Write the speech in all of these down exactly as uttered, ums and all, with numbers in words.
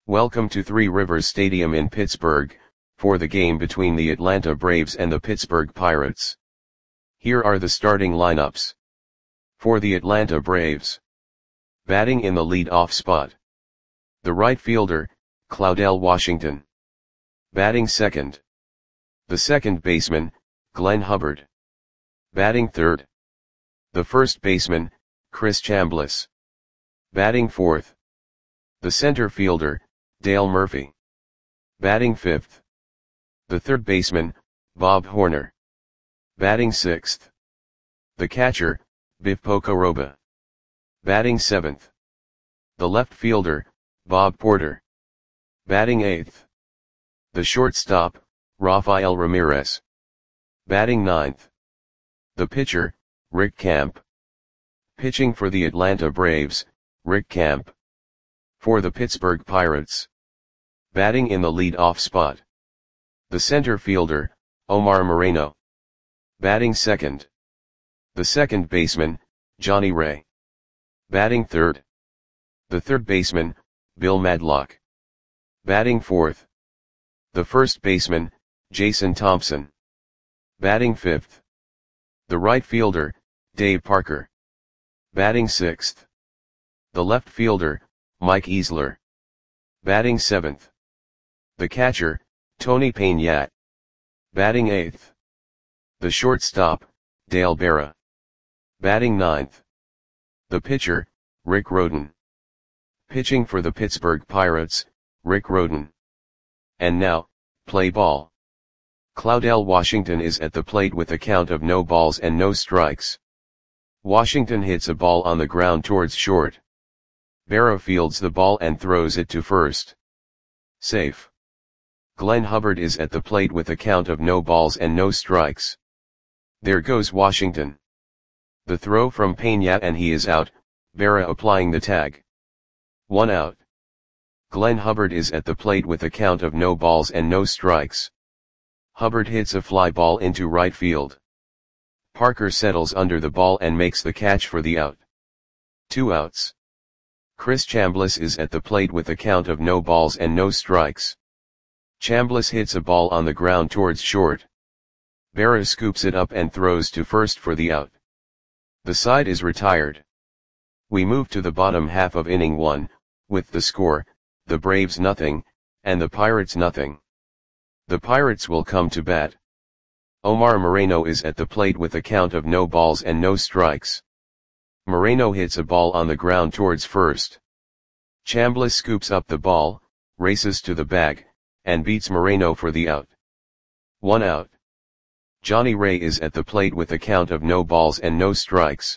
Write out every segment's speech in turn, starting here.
Welcome to Three Rivers Stadium in Pittsburgh, for the game between the Atlanta Braves and the Pittsburgh Pirates. Here are the starting lineups. For the Atlanta Braves. Batting in the lead-off spot. The right fielder, Claudell Washington. Batting second. The second baseman, Glenn Hubbard. Batting third. The first baseman, Chris Chambliss. Batting fourth. The center fielder, Dale Murphy. Batting fifth. The third baseman, Bob Horner. Batting sixth. The catcher, Biff Pocoroba. Batting seventh. The left fielder, Bob Porter. Batting eighth. The shortstop, Rafael Ramirez. Batting ninth. The pitcher, Rick Camp. Pitching for the Atlanta Braves, Rick Camp. For the Pittsburgh Pirates. Batting in the lead-off spot. The center fielder, Omar Moreno. Batting second. The second baseman, Johnny Ray. Batting third. The third baseman, Bill Madlock. Batting fourth. The first baseman, Jason Thompson. Batting fifth. The right fielder, Dave Parker. Batting sixth. The left fielder, Mike Easler. Batting seventh. The catcher, Tony Peña. Batting eighth. The shortstop, Dale Berra. Batting ninth. The pitcher, Rick Rhoden. Pitching for the Pittsburgh Pirates, Rick Rhoden. And now, play ball. Claudell Washington is at the plate with a count of no balls and no strikes. Washington hits a ball on the ground towards short. Berra fields the ball and throws it to first. Safe. Glenn Hubbard is at the plate with a count of no balls and no strikes. There goes Washington. The throw from Peña and he is out, Berra applying the tag. One out. Glenn Hubbard is at the plate with a count of no balls and no strikes. Hubbard hits a fly ball into right field. Parker settles under the ball and makes the catch for the out. Two outs. Chris Chambliss is at the plate with a count of no balls and no strikes. Chambliss hits a ball on the ground towards short. Berra scoops it up and throws to first for the out. The side is retired. We move to the bottom half of inning one, with the score, the Braves nothing, and the Pirates nothing. The Pirates will come to bat. Omar Moreno is at the plate with a count of no balls and no strikes. Moreno hits a ball on the ground towards first. Chambliss scoops up the ball, races to the bag, and beats Moreno for the out. One out. Johnny Ray is at the plate with a count of no balls and no strikes.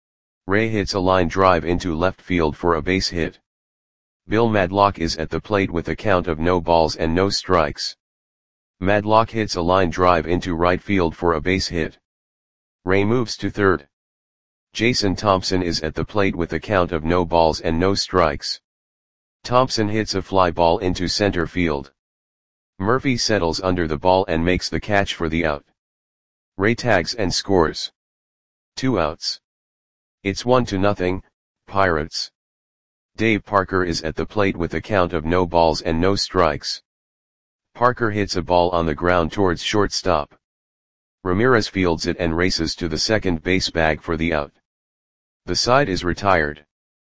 Ray hits a line drive into left field for a base hit. Bill Madlock is at the plate with a count of no balls and no strikes. Madlock hits a line drive into right field for a base hit. Ray moves to third. Jason Thompson is at the plate with a count of no balls and no strikes. Thompson hits a fly ball into center field. Murphy settles under the ball and makes the catch for the out. Ray tags and scores. Two outs. It's one to nothing, Pirates. Dave Parker is at the plate with a count of no balls and no strikes. Parker hits a ball on the ground towards shortstop. Ramirez fields it and races to the second base bag for the out. The side is retired.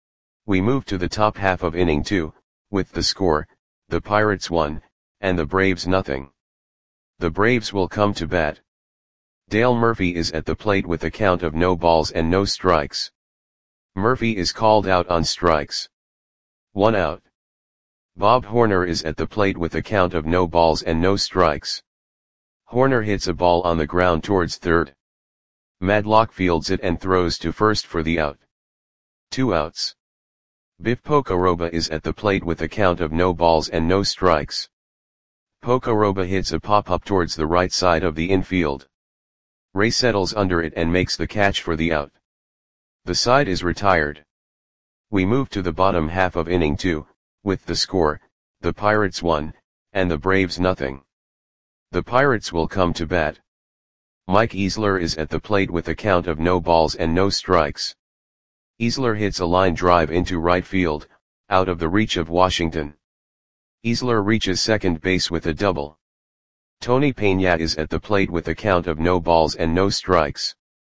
We move to the top half of inning two, with the score, the Pirates one, and the Braves nothing. The Braves will come to bat. Dale Murphy is at the plate with a count of no balls and no strikes. Murphy is called out on strikes. One out. Bob Horner is at the plate with a count of no balls and no strikes. Horner hits a ball on the ground towards third. Madlock fields it and throws to first for the out. Two outs. Biff Pocoroba is at the plate with a count of no balls and no strikes. Pocoroba hits a pop-up towards the right side of the infield. Ray settles under it and makes the catch for the out. The side is retired. We move to the bottom half of inning two, with the score, the Pirates one, and the Braves nothing. The Pirates will come to bat. Mike Easler is at the plate with a count of no balls and no strikes. Easler hits a line drive into right field, out of the reach of Washington. Easler reaches second base with a double. Tony Peña is at the plate with a count of no balls and no strikes.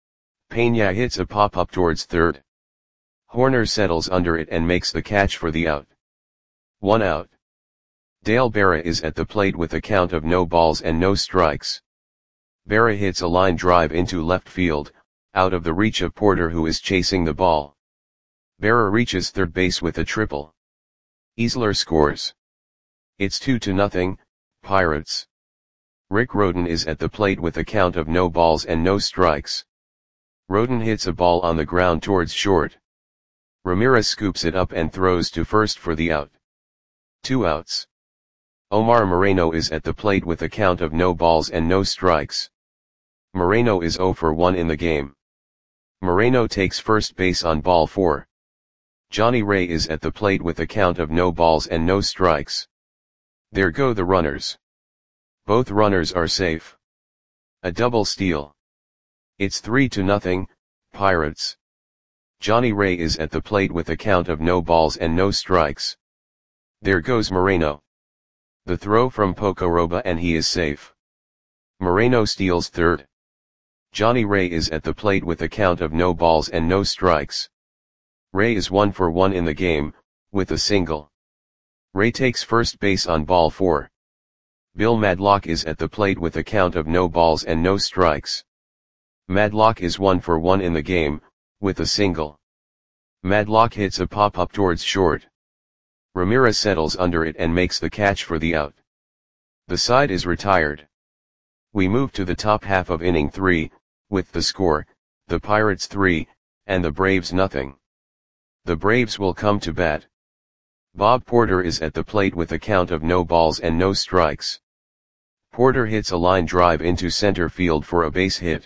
Peña hits a pop-up towards third. Horner settles under it and makes the catch for the out. One out. Dale Berra is at the plate with a count of no balls and no strikes. Berra hits a line drive into left field, out of the reach of Porter, who is chasing the ball. Berra reaches third base with a triple. Easler scores. It's two to nothing, Pirates. Rick Rhoden is at the plate with a count of no balls and no strikes. Rhoden hits a ball on the ground towards short. Ramirez scoops it up and throws to first for the out. Two outs. Omar Moreno is at the plate with a count of no balls and no strikes. Moreno is oh for one in the game. Moreno takes first base on ball four. Johnny Ray is at the plate with a count of no balls and no strikes. There go the runners. Both runners are safe. A double steal. It's three to nothing, Pirates. Johnny Ray is at the plate with a count of no balls and no strikes. There goes Moreno. The throw from Pocoroba and he is safe. Moreno steals third. Johnny Ray is at the plate with a count of no balls and no strikes. Ray is one for one in the game, with a single. Ray takes first base on ball four. Bill Madlock is at the plate with a count of no balls and no strikes. Madlock is one for one in the game, with a single. Madlock hits a pop-up towards short. Ramirez settles under it and makes the catch for the out. The side is retired. We move to the top half of inning three, with the score, the Pirates three, and the Braves nothing. The Braves will come to bat. Bob Porter is at the plate with a count of no balls and no strikes. Porter hits a line drive into center field for a base hit.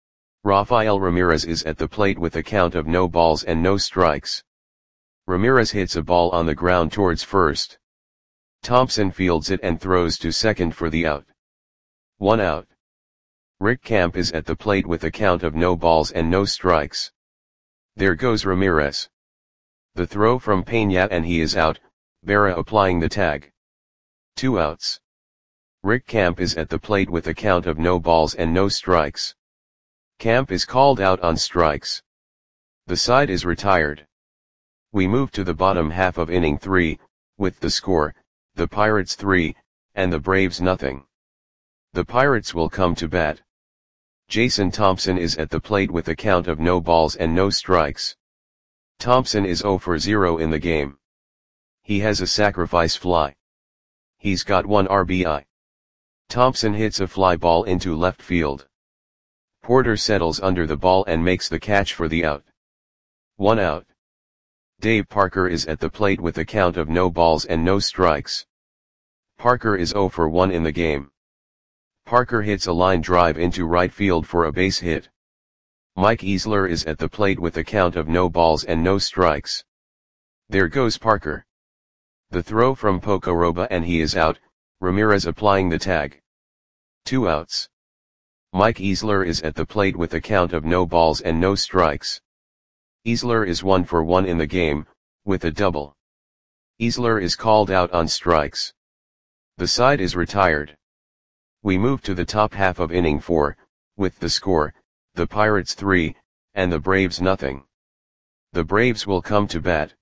Rafael Ramirez is at the plate with a count of no balls and no strikes. Ramirez hits a ball on the ground towards first. Thompson fields it and throws to second for the out. One out. Rick Camp is at the plate with a count of no balls and no strikes. There goes Ramirez. The throw from Peña and he is out, Berra applying the tag. Two outs. Rick Camp is at the plate with a count of no balls and no strikes. Camp is called out on strikes. The side is retired. We move to the bottom half of inning three, with the score, the Pirates three, and the Braves nothing. The Pirates will come to bat. Jason Thompson is at the plate with a count of no balls and no strikes. Thompson is oh for zero in the game. He has a sacrifice fly. He's got one R B I. Thompson hits a fly ball into left field. Porter settles under the ball and makes the catch for the out. One out. Dave Parker is at the plate with a count of no balls and no strikes. Parker is oh for one in the game. Parker hits a line drive into right field for a base hit. Mike Easler is at the plate with a count of no balls and no strikes. There goes Parker. The throw from Pocoroba and he is out, Ramirez applying the tag. Two outs. Mike Easler is at the plate with a count of no balls and no strikes. Easler is one for one in the game, with a double. Easler is called out on strikes. The side is retired. We move to the top half of inning four, with the score, the Pirates three, and the Braves nothing. The Braves will come to bat.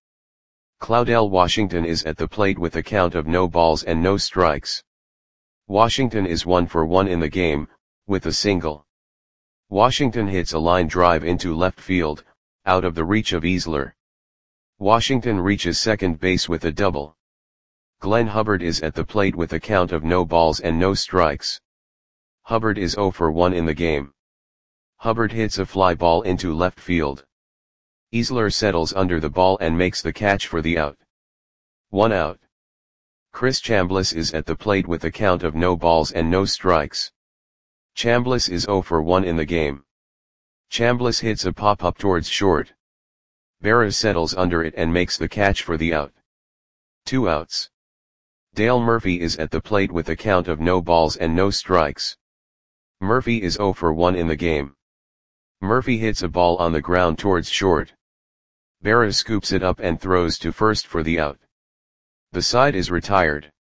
Claudel Washington is at the plate with a count of no balls and no strikes. Washington is one for one in the game, with a single. Washington hits a line drive into left field, out of the reach of Easler. Washington reaches second base with a double. Glenn Hubbard is at the plate with a count of no balls and no strikes. Hubbard is oh for one in the game. Hubbard hits a fly ball into left field. Easler settles under the ball and makes the catch for the out. One out. Chris Chambliss is at the plate with a count of no balls and no strikes. Chambliss is oh for one in the game. Chambliss hits a pop-up towards short. Berra settles under it and makes the catch for the out. Two outs. Dale Murphy is at the plate with a count of no balls and no strikes. Murphy is oh for one in the game. Murphy hits a ball on the ground towards short. Berra scoops it up and throws to first for the out. The side is retired.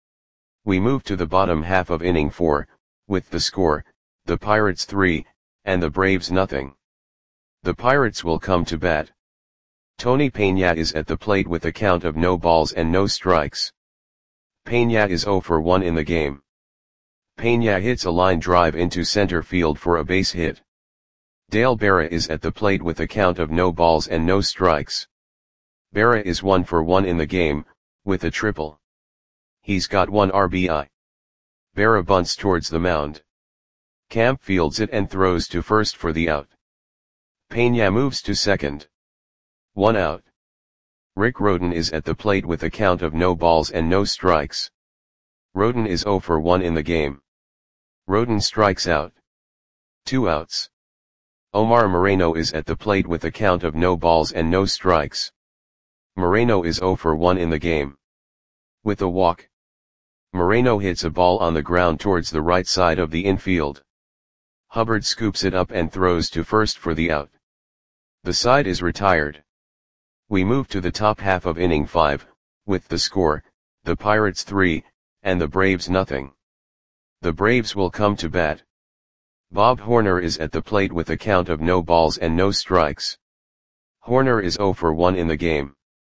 We move to the bottom half of inning four, with the score, the Pirates three, and the Braves nothing. The Pirates will come to bat. Tony Peña is at the plate with a count of no balls and no strikes. Peña is zero for one in the game. Peña hits a line drive into center field for a base hit. Dale Berra is at the plate with a count of no balls and no strikes. Berra is one for one in the game, with a triple. He's got one R B I. Berra bunts towards the mound. Camp fields it and throws to first for the out. Peña moves to second. One out. Rick Rhoden is at the plate with a count of no balls and no strikes. Rhoden is zero for one in the game. Rhoden strikes out. Two outs. Omar Moreno is at the plate with a count of no balls and no strikes. Moreno is zero for one in the game. With a walk. Moreno hits a ball on the ground towards the right side of the infield. Hubbard scoops it up and throws to first for the out. The side is retired. We move to the top half of inning five, with the score, the Pirates three, and the Braves nothing. The Braves will come to bat. Bob Horner is at the plate with a count of no balls and no strikes. Horner is zero for one in the game.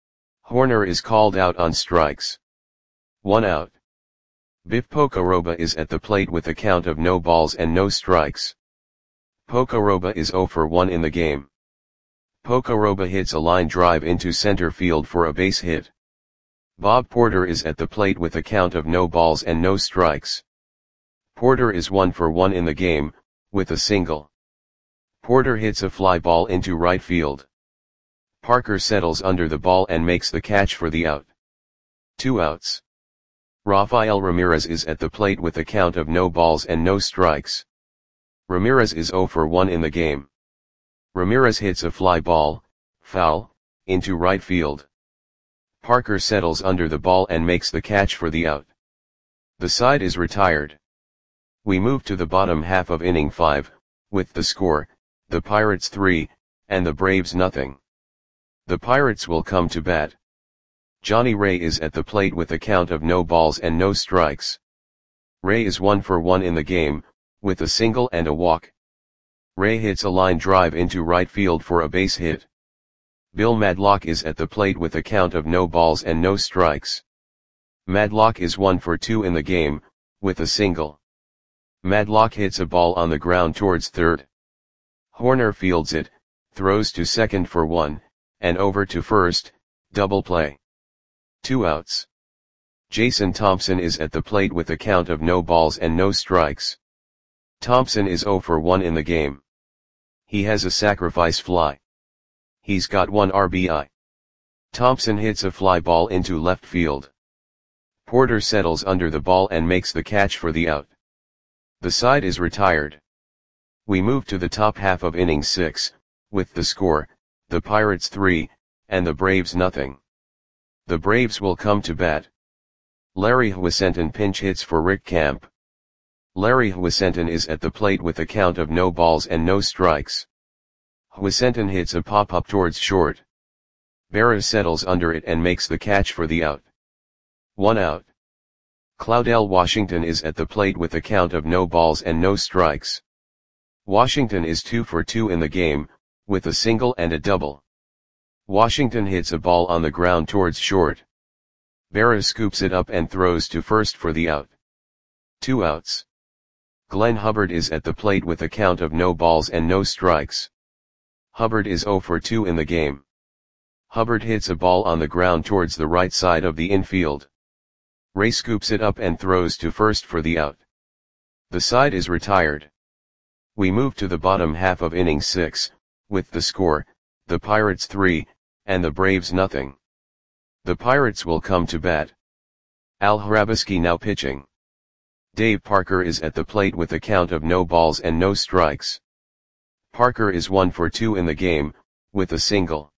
Horner is called out on strikes. One out. Biff Pocoroba is at the plate with a count of no balls and no strikes. Pocoroba is zero for one in the game. Pocoroba hits a line drive into center field for a base hit. Bob Porter is at the plate with a count of no balls and no strikes. Porter is one for one in the game, with a single. Porter hits a fly ball into right field. Parker settles under the ball and makes the catch for the out. Two outs. Rafael Ramirez is at the plate with a count of no balls and no strikes. Ramirez is zero for one in the game. Ramirez hits a fly ball, foul, into right field. Parker settles under the ball and makes the catch for the out. The side is retired. We move to the bottom half of inning five, with the score, the Pirates three, and the Braves nothing. The Pirates will come to bat. Johnny Ray is at the plate with a count of no balls and no strikes. Ray is one for one in the game, with a single and a walk. Ray hits a line drive into right field for a base hit. Bill Madlock is at the plate with a count of no balls and no strikes. Madlock is one for two in the game, with a single. Madlock hits a ball on the ground towards third. Horner fields it, throws to second for one, and over to first, double play. Two outs. Jason Thompson is at the plate with a count of no balls and no strikes. Thompson is zero for one in the game. He has a sacrifice fly. He's got one R B I. Thompson hits a fly ball into left field. Porter settles under the ball and makes the catch for the out. The side is retired. We move to the top half of inning six, with the score, the Pirates three, and the Braves nothing. The Braves will come to bat. Larry Huizenton pinch hits for Rick Camp. Larry Huizenton is at the plate with a count of no balls and no strikes. Huizenton hits a pop-up towards short. Berra settles under it and makes the catch for the out. One out. Claudell Washington is at the plate with a count of no balls and no strikes. Washington is two for two in the game, with a single and a double. Washington hits a ball on the ground towards short. Berra scoops it up and throws to first for the out. Two outs. Glenn Hubbard is at the plate with a count of no balls and no strikes. Hubbard is zero for two in the game. Hubbard hits a ball on the ground towards the right side of the infield. Ray scoops it up and throws to first for the out. The side is retired. We move to the bottom half of inning six, with the score, the Pirates three, and the Braves nothing. The Pirates will come to bat. Al Hrabosky now pitching. Dave Parker is at the plate with a count of no balls and no strikes. Parker is one for two in the game, with a single.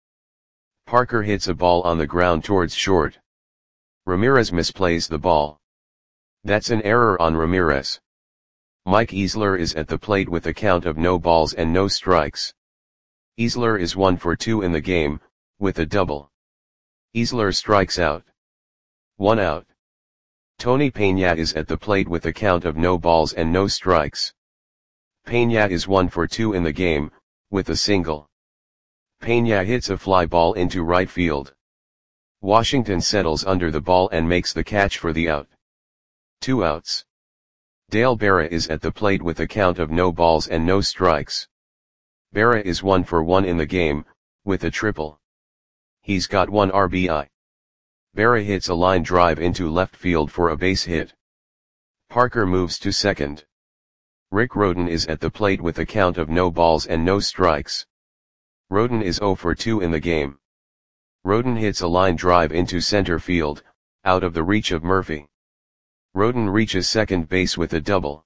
Parker hits a ball on the ground towards short. Ramirez misplays the ball. That's an error on Ramirez. Mike Easler is at the plate with a count of no balls and no strikes. Easler is one for two in the game, with a double. Easler strikes out. One out. Tony Peña is at the plate with a count of no balls and no strikes. Peña is one for two in the game, with a single. Peña hits a fly ball into right field. Washington settles under the ball and makes the catch for the out. Two outs. Dale Berra is at the plate with a count of no balls and no strikes. Berra is one for one in the game, with a triple. He's got one R B I. Berra hits a line drive into left field for a base hit. Parker moves to second. Rick Rhoden is at the plate with a count of no balls and no strikes. Rhoden is zero for two in the game. Rhoden hits a line drive into center field, out of the reach of Murphy. Rhoden reaches second base with a double.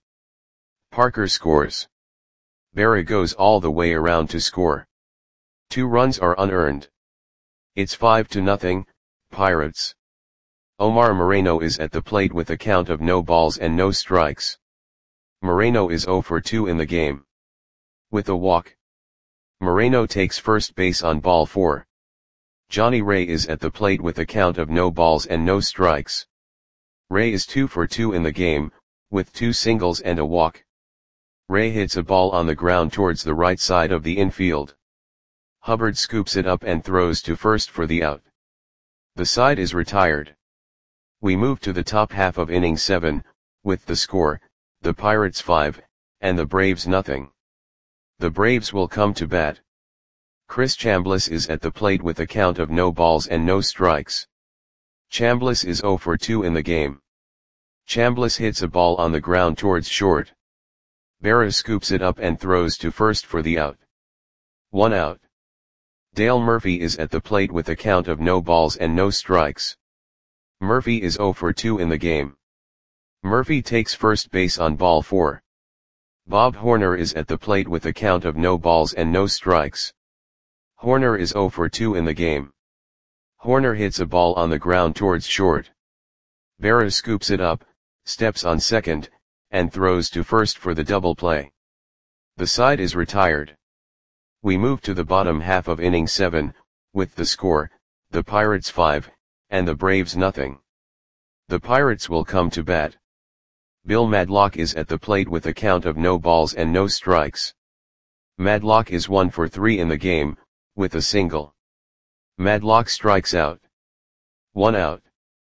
Parker scores. Berra goes all the way around to score. Two runs are unearned. It's five to nothing, Pirates. Omar Moreno is at the plate with a count of no balls and no strikes. Moreno is zero for two in the game. With a walk. Moreno takes first base on ball four. Johnny Ray is at the plate with a count of no balls and no strikes. Ray is two for two in the game, with two singles and a walk. Ray hits a ball on the ground towards the right side of the infield. Hubbard scoops it up and throws to first for the out. The side is retired. We move to the top half of inning seven, with the score, the Pirates five, and the Braves nothing. The Braves will come to bat. Chris Chambliss is at the plate with a count of no balls and no strikes. Chambliss is zero for two in the game. Chambliss hits a ball on the ground towards short. Berra scoops it up and throws to first for the out. One out. Dale Murphy is at the plate with a count of no balls and no strikes. Murphy is zero for two in the game. Murphy takes first base on ball four. Bob Horner is at the plate with a count of no balls and no strikes. Horner is zero for two in the game. Horner hits a ball on the ground towards short. Berra scoops it up, steps on second, and throws to first for the double play. The side is retired. We move to the bottom half of inning seven, with the score, the Pirates five, and the Braves nothing. The Pirates will come to bat. Bill Madlock is at the plate with a count of no balls and no strikes. Madlock is one for three in the game, with a single. Madlock strikes out. One out.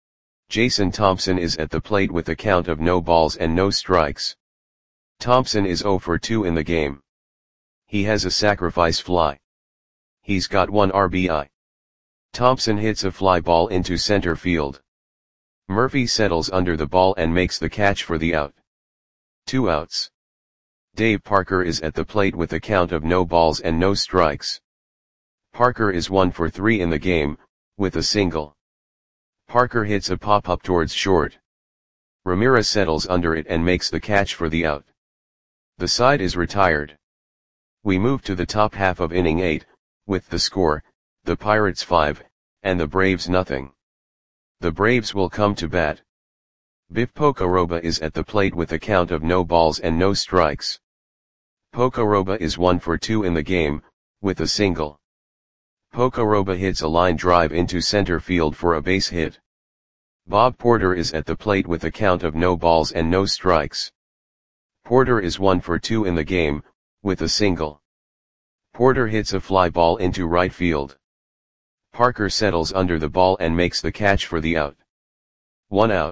Jason Thompson is at the plate with a count of no balls and no strikes. Thompson is zero for two in the game. He has a sacrifice fly. He's got one R B I. Thompson hits a fly ball into center field. Murphy settles under the ball and makes the catch for the out. Two outs. Dave Parker is at the plate with a count of no balls and no strikes. Parker is one for three in the game, with a single. Parker hits a pop-up towards short. Ramirez settles under it and makes the catch for the out. The side is retired. We move to the top half of inning eight, with the score, the Pirates five, and the Braves nothing. The Braves will come to bat. Biff Pocoroba is at the plate with a count of no balls and no strikes. Pocoroba is one for two in the game, with a single. Pocoroba hits a line drive into center field for a base hit. Bob Porter is at the plate with a count of no balls and no strikes. Porter is one for two in the game, with a single. Porter hits a fly ball into right field. Parker settles under the ball and makes the catch for the out. One out.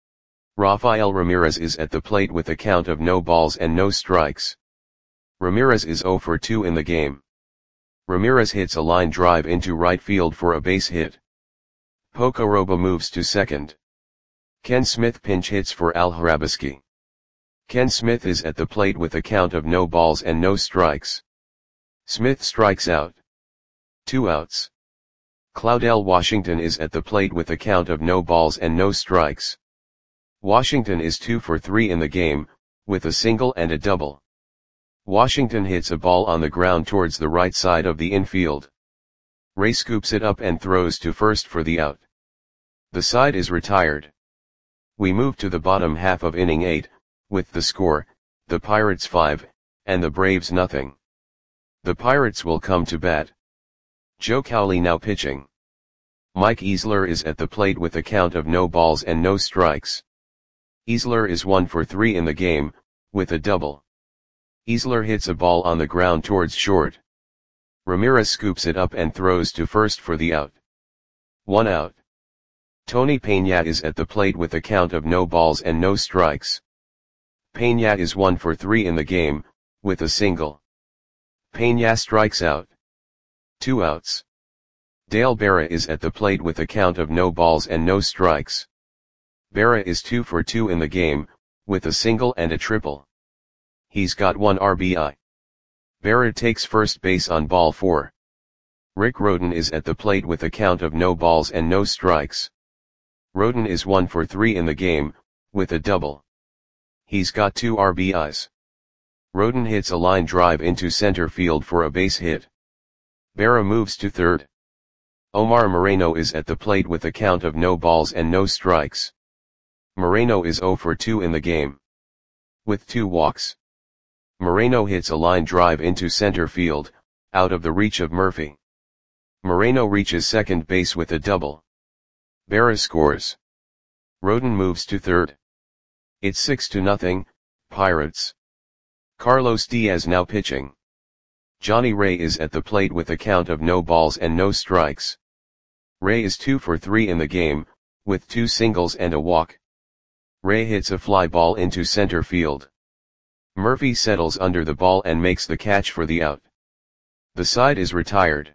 Rafael Ramirez is at the plate with a count of no balls and no strikes. Ramirez is zero for two in the game. Ramirez hits a line drive into right field for a base hit. Pocoroba moves to second. Ken Smith pinch hits for Al Hrabosky. Ken Smith is at the plate with a count of no balls and no strikes. Smith strikes out. Two outs. Claudell Washington is at the plate with a count of no balls and no strikes. Washington is two for three in the game, with a single and a double. Washington hits a ball on the ground towards the right side of the infield. Ray scoops it up and throws to first for the out. The side is retired. We move to the bottom half of inning eight, with the score, the Pirates five, and the Braves nothing. The Pirates will come to bat. Joe Cowley now pitching. Mike Easler is at the plate with a count of no balls and no strikes. Easler is one for three in the game, with a double. Easler hits a ball on the ground towards short. Ramirez scoops it up and throws to first for the out. One out. Tony Peña is at the plate with a count of no balls and no strikes. Peña is one for three in the game, with a single. Peña strikes out. Two outs. Dale Berra is at the plate with a count of no balls and no strikes. Berra is two for two in the game, with a single and a triple. He's got one R B I. Berra takes first base on ball four. Rick Rhoden is at the plate with a count of no balls and no strikes. Rhoden is one for three in the game, with a double. He's got two R B Is. Rhoden hits a line drive into center field for a base hit. Berra moves to third. Omar Moreno is at the plate with a count of no balls and no strikes. Moreno is zero for two in the game, with two walks. Moreno hits a line drive into center field, out of the reach of Murphy. Moreno reaches second base with a double. Berra scores. Rhoden moves to third. It's six to nothing, Pirates. Carlos Diaz now pitching. Johnny Ray is at the plate with a count of no balls and no strikes. Ray is two for three in the game, with two singles and a walk. Ray hits a fly ball into center field. Murphy settles under the ball and makes the catch for the out. The side is retired.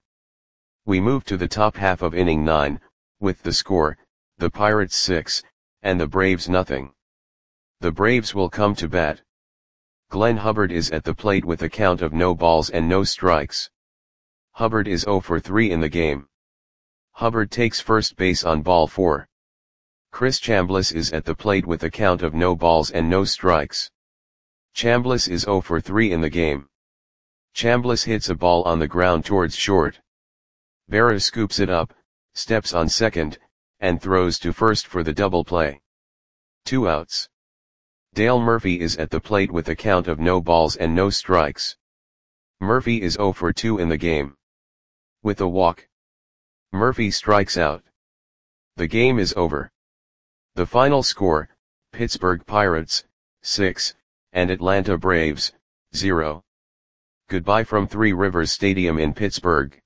We move to the top half of inning nine, with the score, the Pirates six, and the Braves nothing. The Braves will come to bat. Glenn Hubbard is at the plate with a count of no balls and no strikes. Hubbard is zero for three in the game. Hubbard takes first base on ball four. Chris Chambliss is at the plate with a count of no balls and no strikes. Chambliss is zero for three in the game. Chambliss hits a ball on the ground towards short. Berra scoops it up, steps on second, and throws to first for the double play. Two outs. Dale Murphy is at the plate with a count of no balls and no strikes. Murphy is zero for two in the game, with a walk. Murphy strikes out. The game is over. The final score, Pittsburgh Pirates, six, and Atlanta Braves, zero. Goodbye from Three Rivers Stadium in Pittsburgh.